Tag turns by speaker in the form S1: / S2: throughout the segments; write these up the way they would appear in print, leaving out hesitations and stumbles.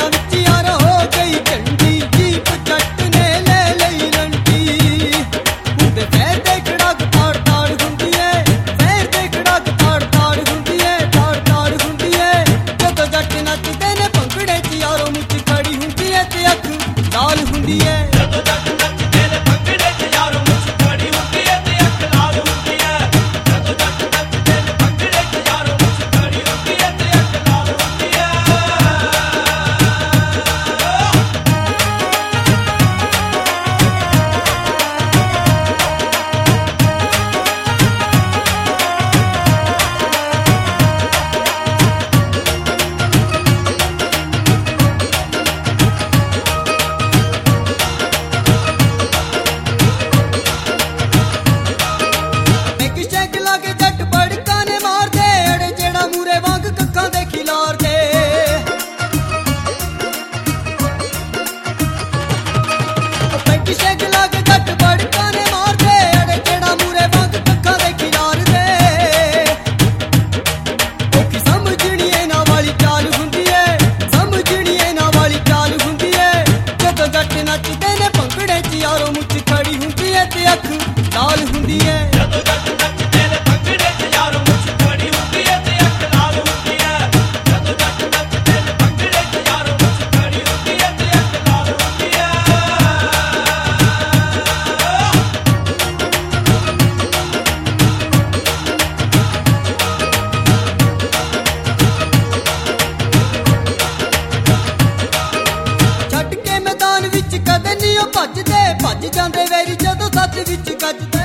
S1: ਭੱਜ ਜਾਂਦੇ ਵੈਰੀ ਜਦੋਂ ਸੱਤ ਵਿੱਚ ਗੱਜਦੇ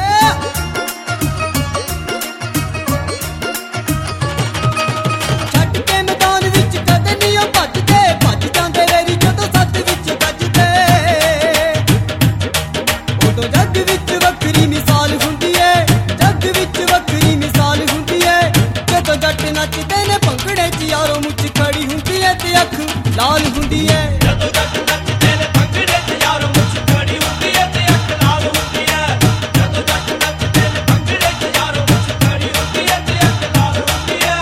S1: ਛੱਡ ਕੇ ਮੈਦਾਨ ਵਿੱਚ ਕਦੇ ਨਹੀਂ ਉਹ ਭੱਜਦੇ ਭੱਜ ਜਾਂਦੇ ਵੈਰੀ ਜਦੋਂ ਸੱਤ ਵਿੱਚ ਗੱਜਦੇ ਉਦੋਂ ਜੱਗ ਵਿੱਚ ਵੱਖਰੀ ਮਿਸਾਲ ਹੁੰਦੀ ਏ ਜੱਗ ਵਿੱਚ ਵੱਖਰੀ ਮਿਸਾਲ ਹੁੰਦੀ ਏ ਜਦੋਂ ਜੱਟ ਨੱਚਦੇ ਨੇ ਭੰਗੜੇ 'ਚ ਯਾਰੋ ਮੁੱਛ ਖੜੀ ਹੁੰਦੀ ਏ ਤੇ ਅੱਖ ਲਾਲ ਹੁੰਦੀ ਏ ਜਦੋਂ ਜੱਟ ਨੱਚਦੇ ਨੇ ਭੰਗੜੇ 'ਚ ਯਾਰੋ ਮੁੱਛ ਖੜੀ ਹੁੰਦੀ ਏ ਤੇ ਅੱਖ ਲਾਲ ਹੁੰਦੀ ਏ ਜਦੋਂ ਜੱਟ ਨੱਚਦੇ ਨੇ ਭੰਗੜੇ 'ਚ ਯਾਰੋ ਮੁੱਛ ਖੜੀ ਹੁੰਦੀ ਏ ਤੇ ਅੱਖ ਲਾਲ ਹੁੰਦੀ ਏ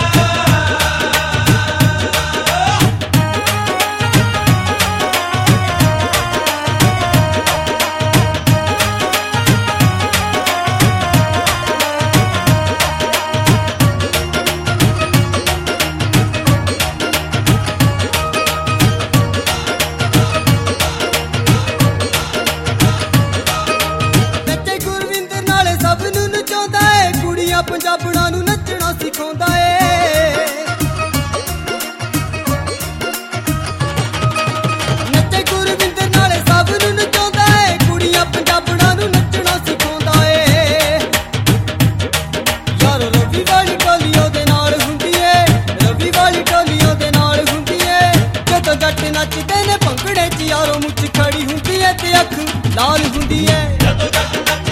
S1: ਪੰਜਾਬਣਾਂ ਨੂੰ ਨੱਚਣਾ ਸਿਖਾਉਂਦਾ ਏ ਨੱਚੇ ਗੁਰਵਿੰਦਰ ਨਾਲੇ ਸਭ ਨੂੰ ਨਚਾਉਂਦਾ ਏ ਕੁੜੀਆਂ ਪੰਜਾਬਣਾਂ ਨੂੰ ਨੱਚਣਾ ਸਿਖਾਉਂਦਾ ਏ ਯਾਰ ਰਵੀ ਵਾਲੀ ਟੋਲੀ ਉਹਦੇ ਨਾਲ ਹੁੰਦੀ ਏ ਰਵੀ ਵਾਲੀ ਟੋਲੀ ਉਹਦੇ ਨਾਲ ਹੁੰਦੀ ਏ ਜਦੋਂ ਜੱਟ ਨੱਚਦੇ ਨੇ ਭੰਗੜੇ 'ਚ ਯਾਰੋ ਮੁੱਛ ਖੜੀ ਹੁੰਦੀ ਏ ਤੇ ਅੱਖ ਲਾਲ ਹੁੰਦੀ ਏ ਜਦੋਂ ਜੱਟ